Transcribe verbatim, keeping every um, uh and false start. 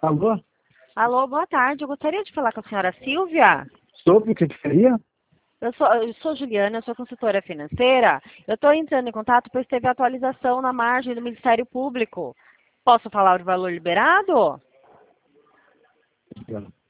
Alô? Alô, boa tarde. Eu gostaria de falar com a senhora Silvia. Sobre o que que seria? Eu sou, eu sou Juliana, eu sou consultora financeira. Eu estou entrando em contato pois teve atualização na margem do Ministério Público. Posso falar o valor liberado?